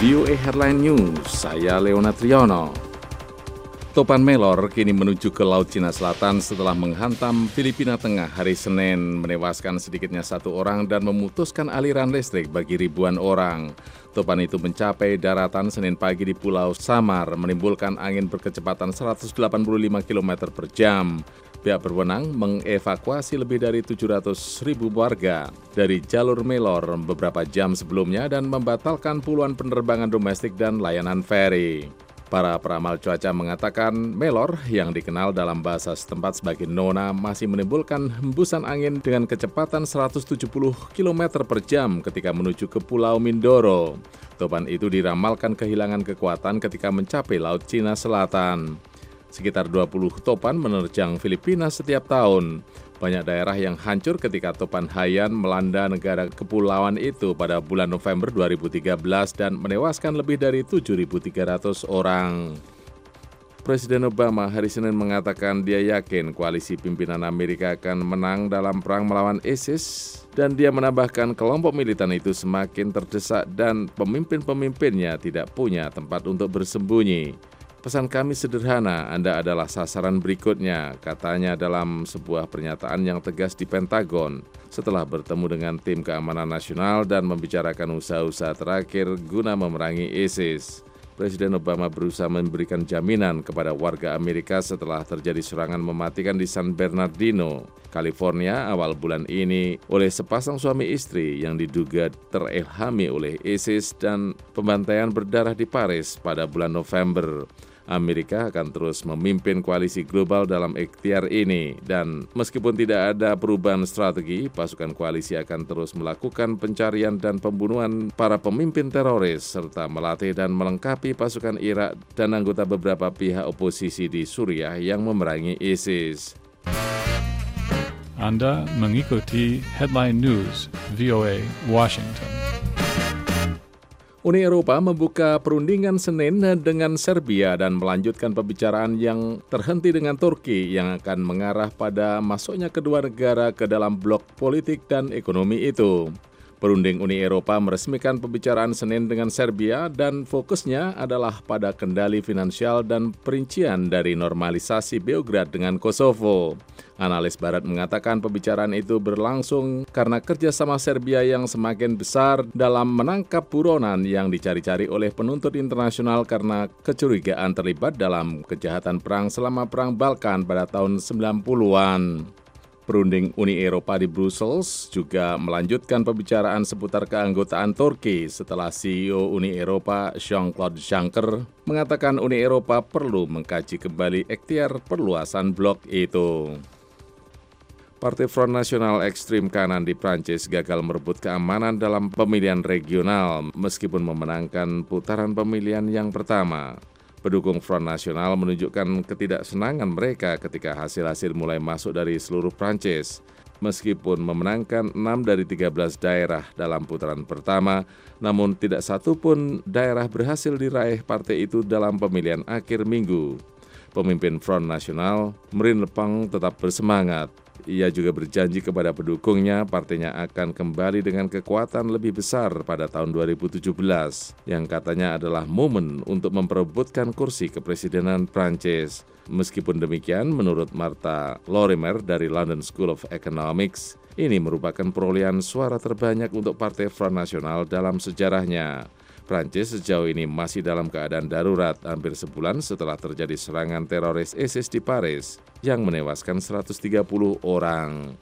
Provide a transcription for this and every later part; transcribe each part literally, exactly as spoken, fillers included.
V O A Headline News, saya Leona Triyono. Topan Melor kini menuju ke Laut Cina Selatan setelah menghantam Filipina Tengah hari Senin, menewaskan sedikitnya satu orang dan memutuskan aliran listrik bagi ribuan orang. Topan itu mencapai daratan Senin pagi di Pulau Samar, menimbulkan angin berkecepatan seratus delapan puluh lima kilometer per jam. Pihak berwenang mengevakuasi lebih dari tujuh ratus ribu warga dari jalur Melor beberapa jam sebelumnya dan membatalkan puluhan penerbangan domestik dan layanan feri. Para peramal cuaca mengatakan Melor yang dikenal dalam bahasa setempat sebagai Nona masih menimbulkan hembusan angin dengan kecepatan seratus tujuh puluh kilometer per jam ketika menuju ke Pulau Mindoro. Topan itu diramalkan kehilangan kekuatan ketika mencapai Laut Cina Selatan. Sekitar dua puluh topan menerjang Filipina setiap tahun. Banyak daerah yang hancur ketika topan Haiyan melanda negara kepulauan itu pada bulan November dua ribu tiga belas dan menewaskan lebih dari tujuh ribu tiga ratus orang. Presiden Obama hari Senin mengatakan dia yakin koalisi pimpinan Amerika akan menang dalam perang melawan ISIS dan dia menambahkan kelompok militan itu semakin terdesak dan pemimpin-pemimpinnya tidak punya tempat untuk bersembunyi. Pesan kami sederhana, Anda adalah sasaran berikutnya, katanya dalam sebuah pernyataan yang tegas di Pentagon setelah bertemu dengan tim keamanan nasional dan membicarakan usaha-usaha terakhir guna memerangi ISIS. Presiden Obama berusaha memberikan jaminan kepada warga Amerika setelah terjadi serangan mematikan di San Bernardino, California awal bulan ini oleh sepasang suami istri yang diduga terilhami oleh ISIS dan pembantaian berdarah di Paris pada bulan November. Amerika akan terus memimpin koalisi global dalam ikhtiar ini dan meskipun tidak ada perubahan strategi, pasukan koalisi akan terus melakukan pencarian dan pembunuhan para pemimpin teroris serta melatih dan melengkapi pasukan Irak dan anggota beberapa pihak oposisi di Suriah yang memerangi ISIS. Anda mengikuti Headline News V O A Washington. Uni Eropa membuka perundingan Senin dengan Serbia dan melanjutkan pembicaraan yang terhenti dengan Turki yang akan mengarah pada masuknya kedua negara ke dalam blok politik dan ekonomi itu. Perunding Uni Eropa meresmikan pembicaraan Senin dengan Serbia dan fokusnya adalah pada kendali finansial dan perincian dari normalisasi Beograd dengan Kosovo. Analis Barat mengatakan pembicaraan itu berlangsung karena kerjasama Serbia yang semakin besar dalam menangkap buronan yang dicari-cari oleh penuntut internasional karena kecurigaan terlibat dalam kejahatan perang selama Perang Balkan pada tahun sembilan puluhan. Perunding Uni Eropa di Brussels juga melanjutkan pembicaraan seputar keanggotaan Turki setelah C E O Uni Eropa Jean-Claude Juncker mengatakan Uni Eropa perlu mengkaji kembali ikhtiar perluasan blok itu. Partai Front Nasional ekstrim kanan di Prancis gagal merebut keamanan dalam pemilihan regional meskipun memenangkan putaran pemilihan yang pertama. Pendukung Front Nasional menunjukkan ketidaksenangan mereka ketika hasil-hasil mulai masuk dari seluruh Prancis. Meskipun memenangkan enam dari tiga belas daerah dalam putaran pertama, namun tidak satu pun daerah berhasil diraih partai itu dalam pemilihan akhir minggu. Pemimpin Front Nasional, Marine Le Pen, tetap bersemangat. Ia juga berjanji kepada pendukungnya partainya akan kembali dengan kekuatan lebih besar pada tahun dua ribu tujuh belas, yang katanya adalah momen untuk memperebutkan kursi kepresidenan Prancis. Meskipun demikian, menurut Martha Lorimer dari London School of Economics, ini merupakan perolehan suara terbanyak untuk Partai Front Nasional dalam sejarahnya. Prancis sejauh ini masih dalam keadaan darurat hampir sebulan setelah terjadi serangan teroris ISIS di Paris yang menewaskan seratus tiga puluh orang.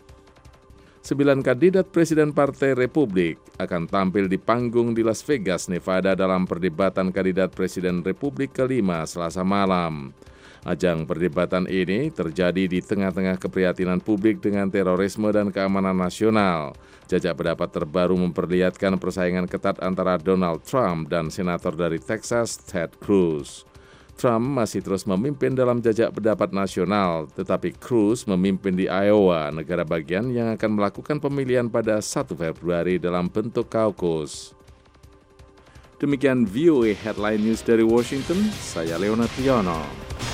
Sembilan kandidat Presiden Partai Republik akan tampil di panggung di Las Vegas, Nevada dalam perdebatan kandidat Presiden Republik kelima Selasa malam. Ajang perdebatan ini terjadi di tengah-tengah keprihatinan publik dengan terorisme dan keamanan nasional. Jajak pendapat terbaru memperlihatkan persaingan ketat antara Donald Trump dan senator dari Texas, Ted Cruz. Trump masih terus memimpin dalam jajak pendapat nasional, tetapi Cruz memimpin di Iowa, negara bagian yang akan melakukan pemilihan pada satu Februari dalam bentuk kaukus. Demikian V O A Headline News dari Washington, saya Leona Triyono.